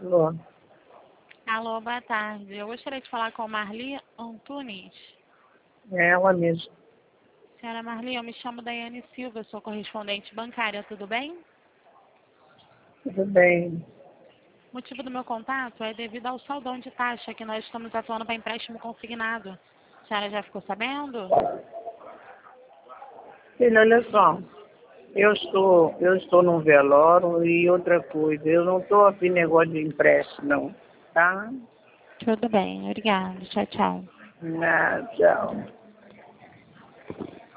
Alô, Alô, boa tarde. Eu gostaria de falar com Marli Antunes. é ela mesma. Senhora Marli, eu me chamo Daiane Silva, sou correspondente bancária, tudo bem? Tudo bem. O motivo do meu contato é devido ao saldão de taxa que nós estamos atuando para empréstimo consignado. A senhora já ficou sabendo? Filha, olha só. Eu estou num velório e outra coisa. Eu não estou afim de negócio de empréstimo, não. Tá? Tudo bem, obrigada. Tchau, tchau. Tchau.